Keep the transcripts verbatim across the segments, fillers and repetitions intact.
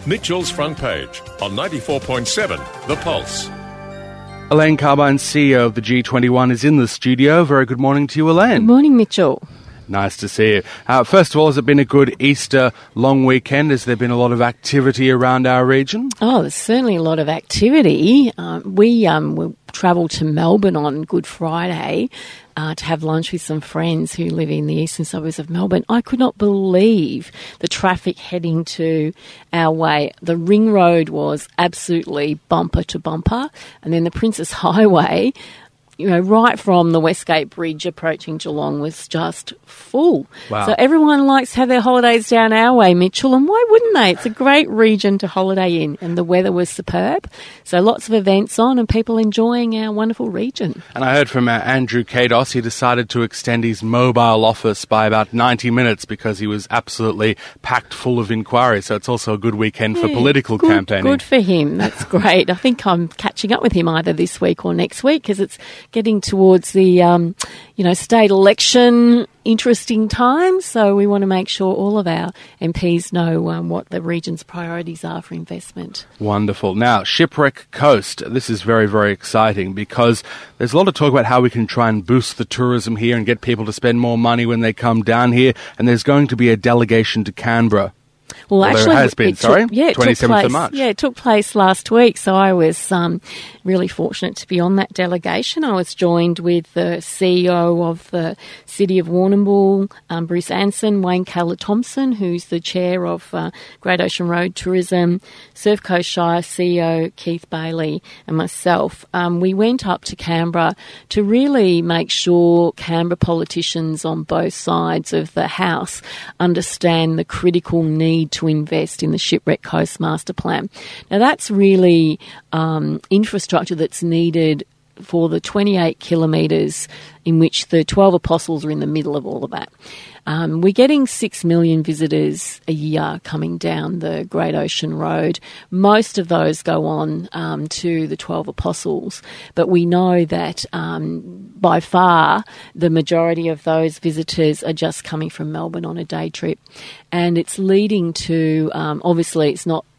Mitchell's Front Page on ninety-four point seven The Pulse. Elaine Carbine, C E O of the G twenty-one, is in the studio. Very good morning to you, Elaine. Good morning, Mitchell. Nice to see you. Uh, first of all, has it been a good Easter long weekend? Has there been a lot of activity around our region? Oh, there's certainly a lot of activity. Um, we um, we travelled to Melbourne on Good Friday uh, to have lunch with some friends who live in the eastern suburbs of Melbourne. I could not believe the traffic heading to our way. The Ring Road was absolutely bumper to bumper, and then the Princess Highway, you know, right from the Westgate Bridge approaching Geelong, was just full. Wow. So everyone likes to have their holidays down our way, Mitchell, and why wouldn't they? It's a great region to holiday in, and the weather was superb. So lots of events on and people enjoying our wonderful region. And I heard from uh, Andrew Kados, he decided to extend his mobile office by about ninety minutes because he was absolutely packed full of inquiries. So it's also a good weekend for Yeah, political good, campaigning. Good for him. That's great. I think I'm catching up with him either this week or next week because it's getting towards the, um, you know, state election interesting times. So we want to make sure all of our M Ps know um, what the region's priorities are for investment. Wonderful. Now, Shipwreck Coast. This is very, very exciting because there's a lot of talk about how we can try and boost the tourism here and get people to spend more money when they come down here. And there's going to be a delegation to Canberra. Well, well, actually, there has been, it sorry, took, yeah, it twenty-seventh took place, of March. Yeah, it took place last week, so I was um, really fortunate to be on that delegation. I was joined with the C E O of the City of Warrnambool, um, Bruce Anson, Wayne Keller-Thompson, who's the chair of uh, Great Ocean Road Tourism, Surf Coast Shire C E O Keith Bailey, and myself. Um, we went up to Canberra to really make sure Canberra politicians on both sides of the House understand the critical need to invest in the Shipwreck Coast Master Plan. Now, that's really um, infrastructure that's needed for the twenty-eight kilometres in which the twelve Apostles are in the middle of all of that. Um, we're getting six million visitors a year coming down the Great Ocean Road. Most of those go on um, to the twelve Apostles, but we know that um, by far the majority of those visitors are just coming from Melbourne on a day trip. And it's leading to, um, obviously it's not,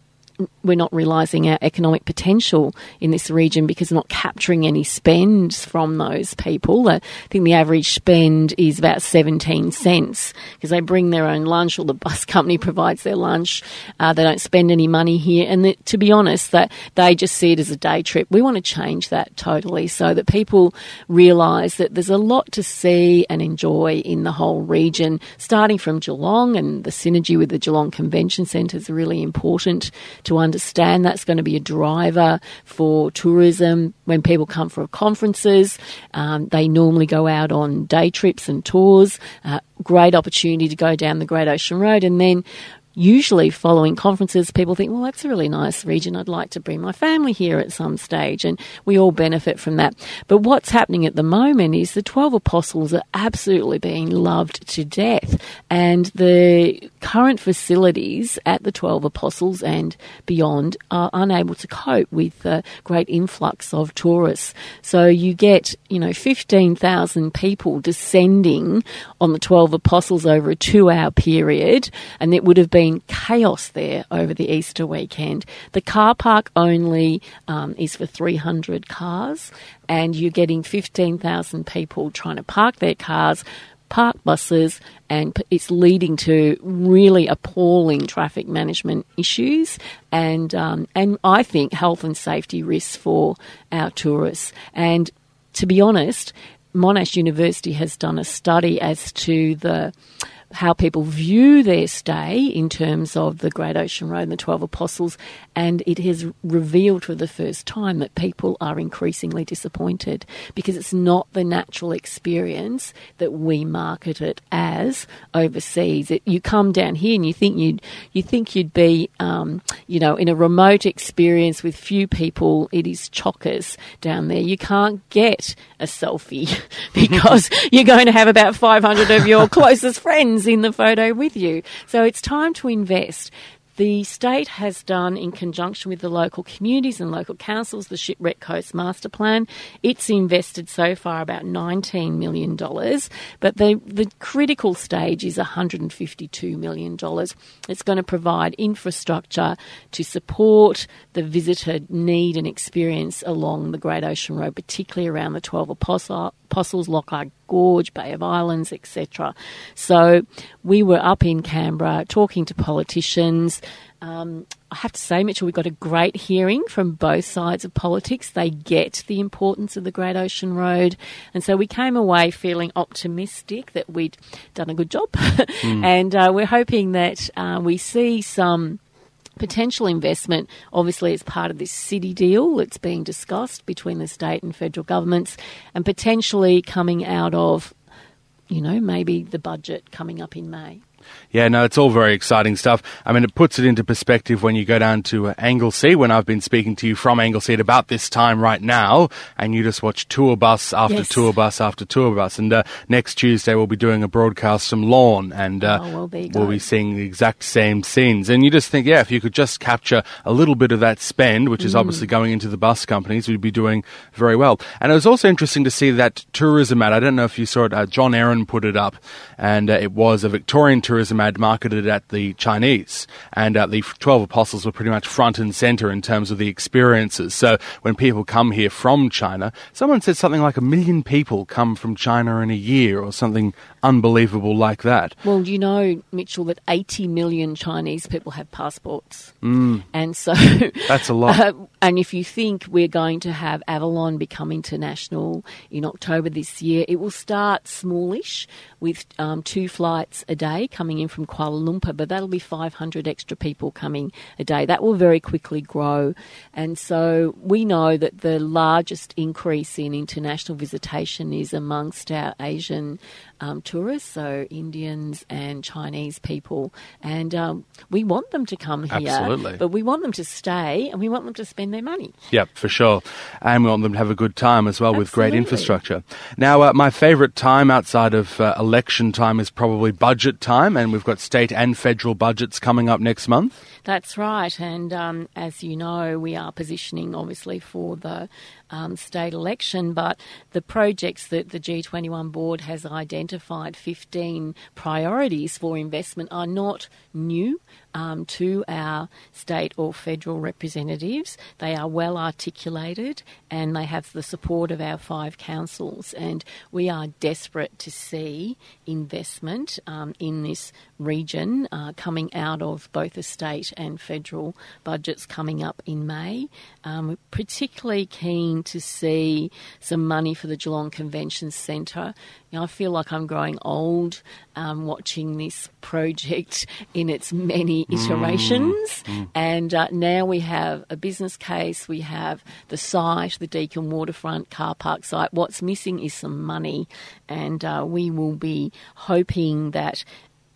we're not realising our economic potential in this region because we're not capturing any spend from those people. I think the average spend is about seventeen cents because they bring their own lunch or the bus company provides their lunch. Uh, they don't spend any money here. And the, to be honest, that they just see it as a day trip. We want to change that totally so that people realise that there's a lot to see and enjoy in the whole region, starting from Geelong, and the synergy with the Geelong Convention Centre is really important to understand. That's going to be a driver for tourism. When people come for conferences, um, they normally go out on day trips and tours. Uh, great opportunity to go down the Great Ocean Road, and then usually following conferences, people think, well, that's a really nice region. I'd like to bring my family here at some stage, and we all benefit from that. But what's happening at the moment is the twelve Apostles are absolutely being loved to death, and the current facilities at the twelve Apostles and beyond are unable to cope with the great influx of tourists. So you get, you know, fifteen thousand people descending on the twelve Apostles over a two-hour period, and it would have been chaos there over the Easter weekend. The car park only um, is for three hundred cars, and you're getting fifteen thousand people trying to park their cars, park buses, and it's leading to really appalling traffic management issues and um, and I think health and safety risks for our tourists. And to be honest, Monash University has done a study as to the how people view their stay in terms of the Great Ocean Road and the twelve Apostles, and it has revealed for the first time that people are increasingly disappointed because it's not the natural experience that we market it as overseas. It, you come down here and you think you'd you think you'd be um, you know, in a remote experience with few people. It is chockers down there. You can't get a selfie because you're going to have about five hundred of your closest friends in the photo with you. So it's time to invest. The state has done, in conjunction with the local communities and local councils, the Shipwreck Coast Master Plan. It's invested so far about nineteen million dollars, but the, the critical stage is one hundred fifty-two million dollars. It's going to provide infrastructure to support the visitor need and experience along the Great Ocean Road, particularly around the twelve Apostle, Apostles, Lockhart Gorge, Bay of Islands, et cetera. So we were up in Canberra talking to politicians. Um, I have to say, Mitchell, we got a great hearing from both sides of politics. They get the importance of the Great Ocean Road. And so we came away feeling optimistic that we'd done a good job. Mm. And uh, we're hoping that uh, we see some potential investment, obviously, as part of this city deal that's being discussed between the state and federal governments, and potentially coming out of, you know, maybe the budget coming up in May. Yeah, no, it's all very exciting stuff. I mean, it puts it into perspective when you go down to uh, Anglesea, when I've been speaking to you from Anglesea at about this time right now, and you just watch tour bus after yes. tour bus after tour bus. And uh, next Tuesday we'll be doing a broadcast from Lorne, and uh, oh, well, there you we'll go. be seeing the exact same scenes. And you just think, yeah, if you could just capture a little bit of that spend, which is mm. obviously going into the bus companies, we'd be doing very well. And it was also interesting to see that tourism ad. I don't know if you saw it. Uh, John Aaron put it up, and uh, it was a Victorian tourism ad marketed at the Chinese, and uh, the twelve Apostles were pretty much front and centre in terms of the experiences. So when people come here from China, someone said something like a million people come from China in a year, or something unbelievable like that. Well, you know, Mitchell, that eighty million Chinese people have passports. Mm. And so that's a lot. Uh, and if you think we're going to have Avalon become international in October this year, it will start smallish with um, two flights a day coming in from Kuala Lumpur, but that'll be five hundred extra people coming a day. That will very quickly grow. And so we know that the largest increase in international visitation is amongst our Asian um, tourists, so Indians and Chinese people. And um, we want them to come here, Absolutely. But we want them to stay and we want them to spend their money. Yep, for sure. And we want them to have a good time as well. Absolutely. With great infrastructure. Now, uh, my favourite time outside of uh, election time is probably budget time, and we've got state and federal budgets coming up next month. That's right. And um, as you know, we are positioning, obviously, for the um, state election, but the projects that the G twenty-one board has identified, fifteen priorities for investment, are not new um, to our state or federal representatives. They are well articulated and they have the support of our five councils. And we are desperate to see investment um, in this region uh, coming out of both the state and federal budgets coming up in May. Um, we're particularly keen to see some money for the Geelong Convention Centre. You know, I feel like I'm growing old um, watching this project in its many iterations. Mm. And uh, now we have a business case, we have the site, the Deakin Waterfront car park site. What's missing is some money, and uh, we will be hoping that,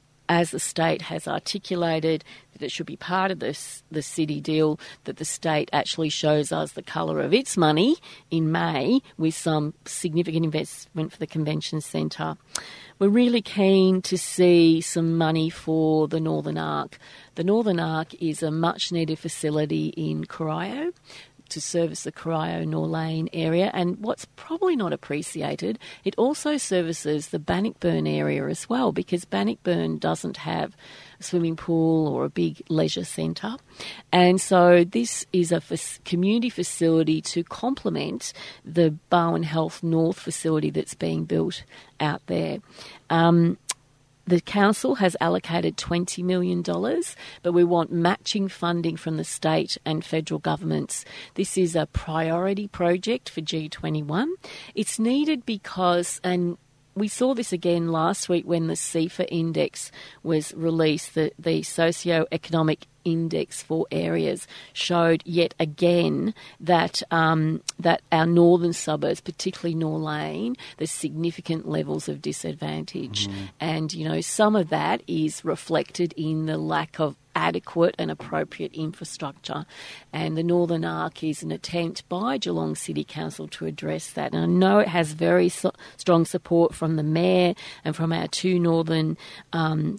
as the state has articulated, that it should be part of this, the city deal, that the state actually shows us the colour of its money in May with some significant investment for the convention centre. We're really keen to see some money for the Northern Arc. The Northern Arc is a much-needed facility in Corio to service the Corio-Norlane area, and what's probably not appreciated, it also services the Bannockburn area as well, because Bannockburn doesn't have a swimming pool or a big leisure centre. And so this is a f- community facility to complement the Barwon Health North facility that's being built out there. Um, The council has allocated twenty million dollars, but we want matching funding from the state and federal governments. This is a priority project for G twenty-one. It's needed because, and we saw this again last week when the C I F A index was released, the, the socio-economic index for areas showed yet again that um, that our northern suburbs, particularly Norlane, there's significant levels of disadvantage. Mm. And, you know, some of that is reflected in the lack of adequate and appropriate infrastructure. And the Northern Arc is an attempt by Geelong City Council to address that. And I know it has very so- strong support from the Mayor and from our two northern um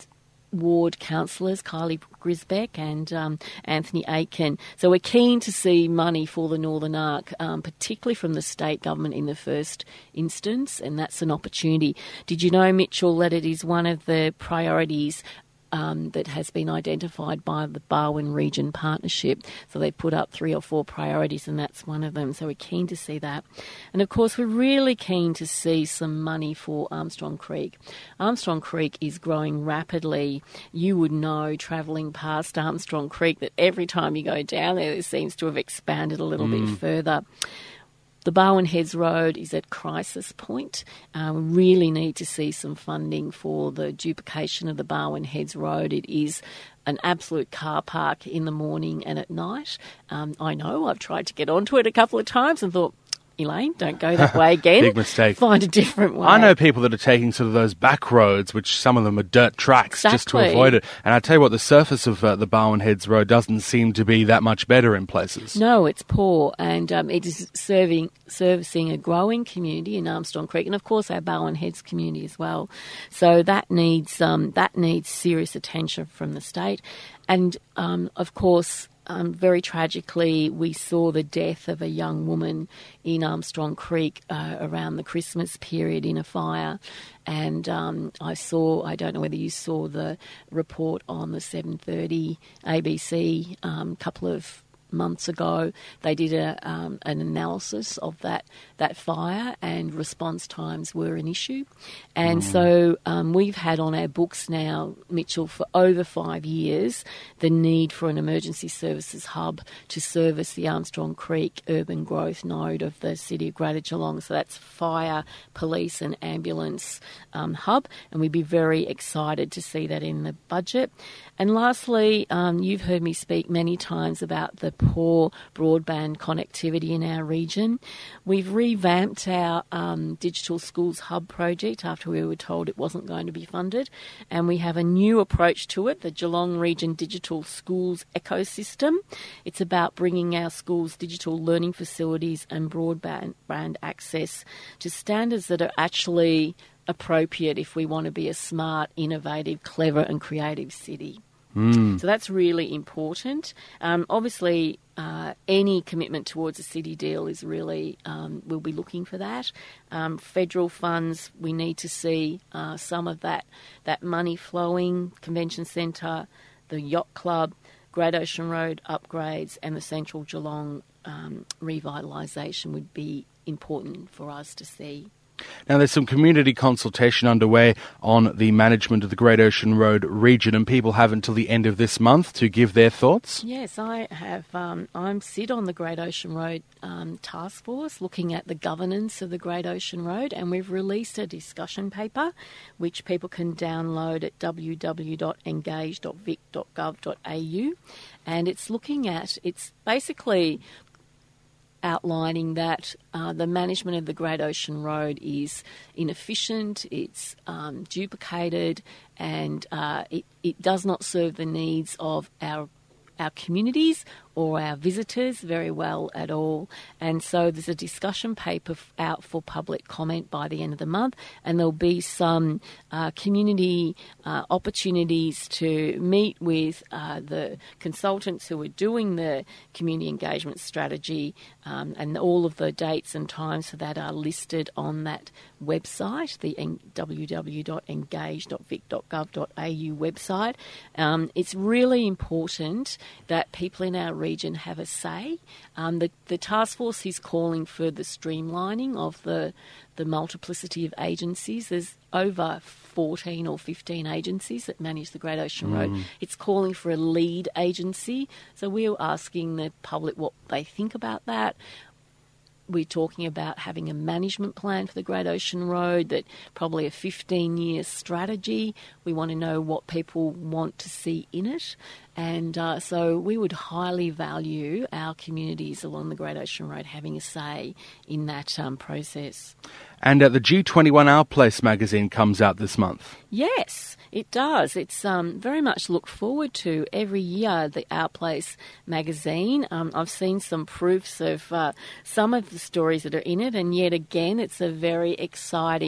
ward councillors, Kylie Grisbeck and um, Anthony Aiken. So we're keen to see money for the Northern Arc, um, particularly from the state government in the first instance, and that's an opportunity. Did you know, Mitchell, that it is one of the priorities Um, that has been identified by the Barwon Region Partnership. So they put up three or four priorities, and that's one of them. So we're keen to see that. And of course, we're really keen to see some money for Armstrong Creek. Armstrong Creek is growing rapidly. You would know, travelling past Armstrong Creek, that every time you go down there, it seems to have expanded a little mm. bit further. The Barwon Heads Road is at crisis point. Uh, we really need to see some funding for the duplication of the Barwon Heads Road. It is an absolute car park in the morning and at night. Um, I know, I've tried to get onto it a couple of times and thought, Elaine, don't go that way again. Big mistake. Find a different way. I know people that are taking sort of those back roads, which some of them are dirt tracks, exactly. just to avoid it. And I tell you what, the surface of uh, the Barwon Heads Road doesn't seem to be that much better in places. No, it's poor, and um, it is serving servicing a growing community in Armstrong Creek, and of course our Barwon Heads community as well. So that needs um, that needs serious attention from the state, and um, of course. Um, very tragically, we saw the death of a young woman in Armstrong Creek uh, around the Christmas period in a fire. And um, I saw, I don't know whether you saw the report on the seven thirty A B C a um, couple of months ago. They did a, um, an analysis of that that fire, and response times were an issue. And mm. so um, we've had on our books now, Mitchell, for over five years, the need for an emergency services hub to service the Armstrong Creek urban growth node of the city of Greater Geelong. So that's fire, police and ambulance um, hub, and we'd be very excited to see that in the budget. And lastly, um, you've heard me speak many times about the poor broadband connectivity in our region. We've revamped our um, Digital Schools Hub project after we were told it wasn't going to be funded, and we have a new approach to it, the Geelong Region Digital Schools Ecosystem. It's about bringing our schools' digital learning facilities and broadband brand access to standards that are actually appropriate if we want to be a smart, innovative, clever and creative city. Mm. So that's really important. Um, obviously, uh, any commitment towards a city deal is really, um, we'll be looking for that. Um, federal funds, we need to see uh, some of that, that money flowing, Convention Centre, the Yacht Club, Great Ocean Road upgrades and the Central Geelong um, revitalisation would be important for us to see. Now, there's some community consultation underway on the management of the Great Ocean Road region, and people have until the end of this month to give their thoughts. Yes, I have. Um, I'm sit on the Great Ocean Road um, task force looking at the governance of the Great Ocean Road, and we've released a discussion paper which people can download at w w w dot engage dot vic dot gov dot a u, and it's looking at, it's basically outlining that uh, the management of the Great Ocean Road is inefficient, it's um, duplicated, and uh, it, it does not serve the needs of our our communities or our visitors very well at all. And so there's a discussion paper out for public comment by the end of the month, and there'll be some uh, community uh, opportunities to meet with uh, the consultants who are doing the community engagement strategy, um, and all of the dates and times for that are listed on that website, the w w w dot engage dot vic dot gov dot a u website. Um, it's really important that people in our region have a say. Um, the, the task force is calling for the streamlining of the the multiplicity of agencies. There's over fourteen or fifteen agencies that manage the Great Ocean Road. Mm. It's calling for a lead agency. So we're asking the public what they think about that. We're talking about having a management plan for the Great Ocean Road, that probably a fifteen-year strategy. We want to know what people want to see in it. And uh, so we would highly value our communities along the Great Ocean Road having a say in that um, process. And uh, the G twenty-one Our Place magazine comes out this month. Yes, it does. It's um, very much looked forward to every year, the Our Place magazine. Um, I've seen some proofs of uh, some of the stories that are in it, and yet again, it's a very exciting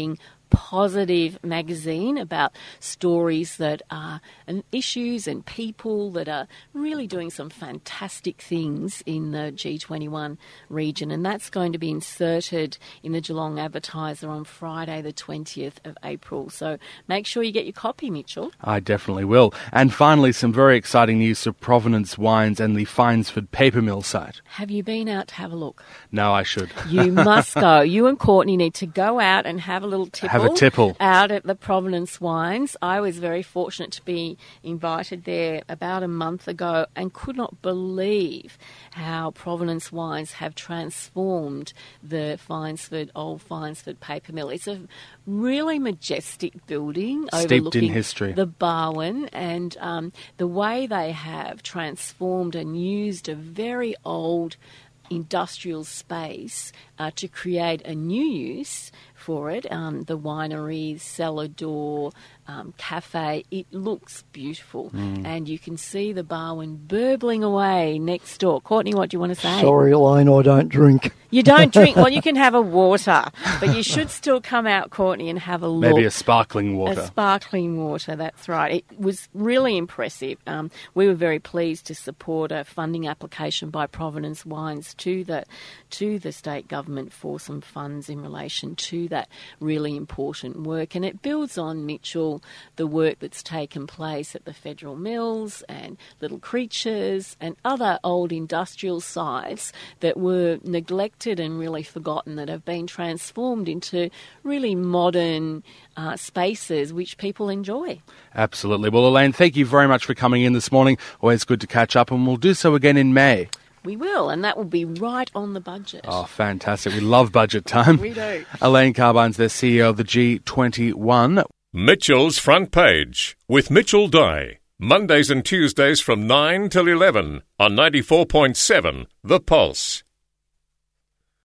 positive magazine about stories that are and issues and people that are really doing some fantastic things in the G twenty-one region. And that's going to be inserted in the Geelong Advertiser on Friday, the twentieth of April. So make sure you get your copy, Mitchell. I definitely will. And finally, some very exciting news for Provenance Wines and the Finesford Paper Mill site. Have you been out to have a look? No, I should. You must go. You and Courtney need to go out and have a little tipple. Have a tipple. Out at the Provenance Wines. I was very fortunate to be invited there about a month ago and could not believe how Provenance Wines have transformed the Finesford, old Finesford Paper Mill. It's a really majestic building steeped overlooking in history. The Barwon, and um, the way they have transformed and used a very old industrial space uh, to create a new use for it. Um, the winery, cellar door, um, cafe, it looks beautiful. Mm. And you can see the Barwon burbling away next door. Courtney, what do you want to say? Sorry, Elaine, I don't drink. You don't drink? Well, you can have a water, but you should still come out, Courtney, and have a look. Maybe a sparkling water. A sparkling water, that's right. It was really impressive. Um, we were very pleased to support a funding application by Provenance Wines to the to the state government for some funds in relation to that really important work. And it builds on, Mitchell, the work that's taken place at the Federal Mills and Little Creatures and other old industrial sites that were neglected and really forgotten, that have been transformed into really modern uh, spaces which people enjoy. Absolutely. Well, Elaine, thank you very much for coming in this morning. Always good to catch up, and we'll do so again in May. We will, and that will be right on the budget. Oh, fantastic. We love budget time. We do. Elaine Carbine's the C E O of the G twenty-one. Mitchell's Front Page with Mitchell Dye. Mondays and Tuesdays from nine till eleven on ninety-four point seven The Pulse.